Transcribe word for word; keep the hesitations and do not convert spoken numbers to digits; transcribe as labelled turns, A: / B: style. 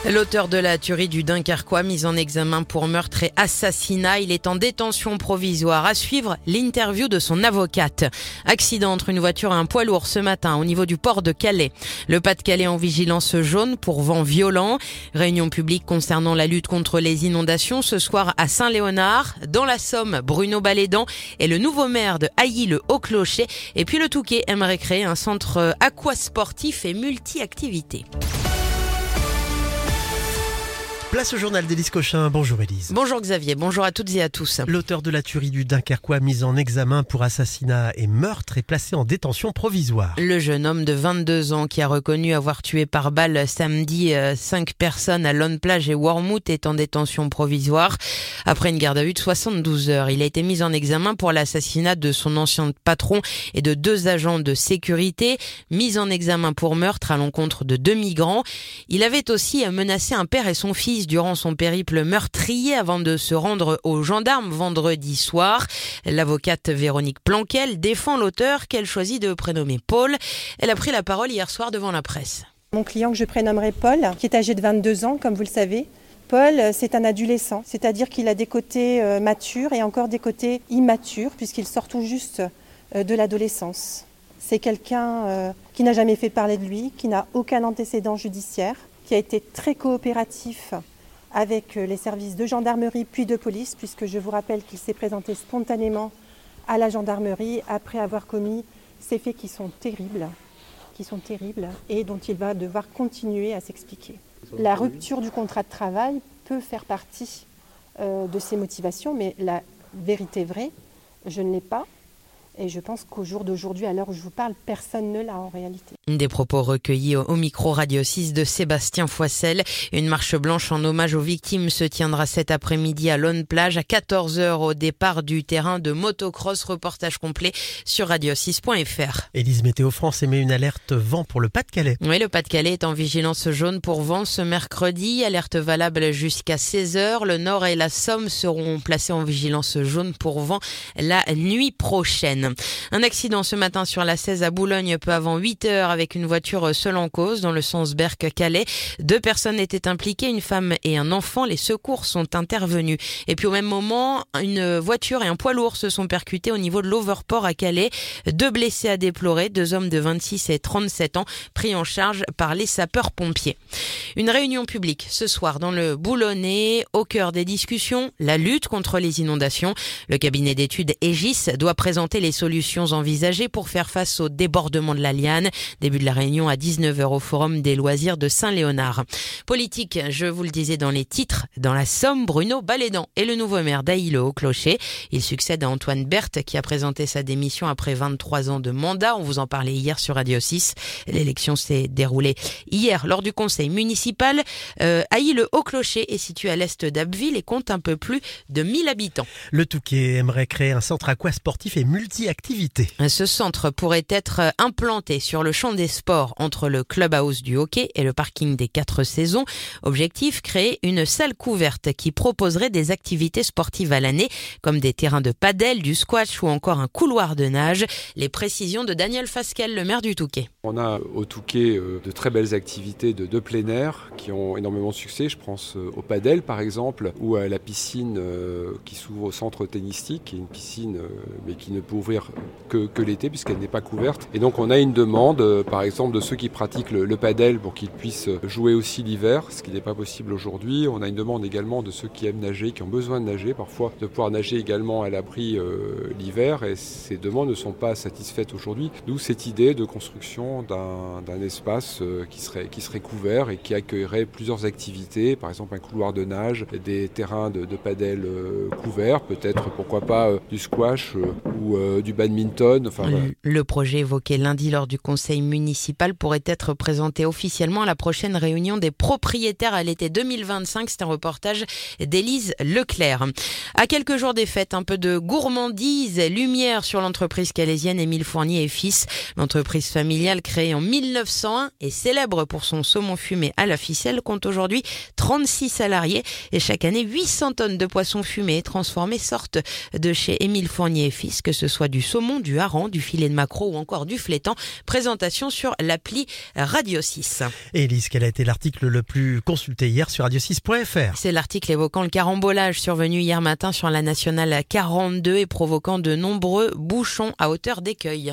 A: L'auteur de la tuerie du Dunkerquois, mis en examen pour meurtre et assassinat, il est en détention provisoire. À suivre, l'interview de son avocate. Accident entre une voiture et un poids lourd ce matin au niveau du port de Calais. Le Pas-de-Calais en vigilance jaune pour vent violent. Réunion publique concernant la lutte contre les inondations ce soir à Saint-Léonard. Dans la Somme, Bruno Balédan est le nouveau maire de Ailly-le-Haut-Clocher. Et puis le Touquet aimerait créer un centre aquasportif et multi-activités.
B: Place au journal d'Élise Cochin. Bonjour Élise.
A: Bonjour Xavier, bonjour à toutes et à tous.
B: L'auteur de la tuerie du Dunkerquois, mis en examen pour assassinat et meurtre, est placé en détention provisoire.
A: Le jeune homme de vingt-deux ans qui a reconnu avoir tué par balle samedi cinq personnes à Lonne-Plage et Wormhout est en détention provisoire. Après une garde à vue de soixante-douze heures, il a été mis en examen pour l'assassinat de son ancien patron et de deux agents de sécurité, mis en examen pour meurtre à l'encontre de deux migrants. Il avait aussi menacé un père et son fils durant son périple meurtrier avant de se rendre aux gendarmes vendredi soir. L'avocate Véronique Planquel défend l'auteur qu'elle choisit de prénommer Paul. Elle a pris la parole hier soir devant la presse.
C: Mon client que je prénommerai Paul, qui est âgé de vingt-deux ans, comme vous le savez. Paul, c'est un adolescent, c'est-à-dire qu'il a des côtés euh, matures et encore des côtés immatures, puisqu'il sort tout juste euh, de l'adolescence. C'est quelqu'un euh, qui n'a jamais fait parler de lui, qui n'a aucun antécédent judiciaire, qui a été très coopératif avec les services de gendarmerie puis de police, puisque je vous rappelle qu'il s'est présenté spontanément à la gendarmerie après avoir commis ces faits qui sont terribles, qui sont terribles et dont il va devoir continuer à s'expliquer. La rupture du contrat de travail peut faire partie euh, de ces motivations, mais la vérité vraie, je ne l'ai pas. Et je pense qu'au jour d'aujourd'hui, à l'heure où je vous parle, personne ne l'a en réalité.
A: Des propos recueillis au micro Radio six de Sébastien Foissel. Une marche blanche en hommage aux victimes se tiendra cet après-midi à Lonne-Plage à quatorze heures au départ du terrain de motocross. Reportage complet sur radio six point f r.
B: Élise, Météo France émet une alerte vent pour le Pas-de-Calais.
A: Oui, le Pas-de-Calais est en vigilance jaune pour vent ce mercredi. Alerte valable jusqu'à seize heures. Le Nord et la Somme seront placés en vigilance jaune pour vent la nuit prochaine. Un accident ce matin sur la seize à Boulogne peu avant huit heures avec une voiture seule en cause dans le sens Berck-Calais. Deux personnes étaient impliquées, une femme et un enfant. Les secours sont intervenus. Et puis au même moment, une voiture et un poids lourd se sont percutés au niveau de l'Overport à Calais. Deux blessés à déplorer, deux hommes de vingt-six et trente-sept ans pris en charge par les sapeurs-pompiers. Une réunion publique ce soir dans le Boulonnais. Au cœur des discussions, la lutte contre les inondations. Le cabinet d'études Aegis doit présenter les solutions envisagées pour faire face au débordement de la Liane. Début de la réunion à dix-neuf heures au Forum des loisirs de Saint-Léonard. Politique, je vous le disais dans les titres, dans la Somme, Bruno Balédan est le nouveau maire d'Ailly-le-Haut-Clocher. Il succède à Antoine Berthe qui a présenté sa démission après vingt-trois ans de mandat. On vous en parlait hier sur Radio six. L'élection s'est déroulée hier lors du conseil municipal. Euh, Ailly-le-Haut-Clocher est situé à l'est d'Abbeville et compte un peu plus de mille habitants.
B: Le Touquet aimerait créer un centre aquasportif et multi activité.
A: Ce centre pourrait être implanté sur le champ des sports entre le clubhouse du hockey et le parking des quatre saisons. Objectif, créer une salle couverte qui proposerait des activités sportives à l'année comme des terrains de padel, du squash ou encore un couloir de nage. Les précisions de Daniel Fasquelle, le maire du Touquet.
D: On a au Touquet de très belles activités de, de plein air qui ont énormément de succès. Je pense au padel par exemple ou à la piscine qui s'ouvre au centre tennistique, qui est une piscine mais qui ne peut ouvrir que, que l'été puisqu'elle n'est pas couverte. Et donc on a une demande euh, par exemple de ceux qui pratiquent le, le padel pour qu'ils puissent jouer aussi l'hiver, ce qui n'est pas possible aujourd'hui. On a une demande également de ceux qui aiment nager, qui ont besoin de nager, parfois de pouvoir nager également à l'abri euh, l'hiver, et ces demandes ne sont pas satisfaites aujourd'hui. D'où cette idée de construction d'un, d'un espace euh, qui serait, qui serait couvert et qui accueillerait plusieurs activités, par exemple un couloir de nage, des terrains de, de padel euh, couverts, peut-être pourquoi pas euh, du squash euh, ou euh, du badminton. Enfin, voilà.
A: Le projet évoqué lundi lors du conseil municipal pourrait être présenté officiellement à la prochaine réunion des propriétaires à l'été deux mille vingt-cinq. C'est un reportage d'Élise Leclerc. À quelques jours des fêtes, un peu de gourmandise, lumière sur l'entreprise calaisienne Émile Fournier et Fils. L'entreprise familiale créée en mille neuf cent un et célèbre pour son saumon fumé à la ficelle compte aujourd'hui trente-six salariés et chaque année huit cents tonnes de poissons fumés et transformés sortent de chez Émile Fournier et Fils, que ce soit du du saumon, du hareng, du filet de maquereau ou encore du flétan. Présentation sur l'appli Radio six.
B: Et Élise, quel a été l'article le plus consulté hier sur radio six point f r?
A: C'est l'article évoquant le carambolage survenu hier matin sur la nationale quarante-deux et provoquant de nombreux bouchons à hauteur d'Écueil.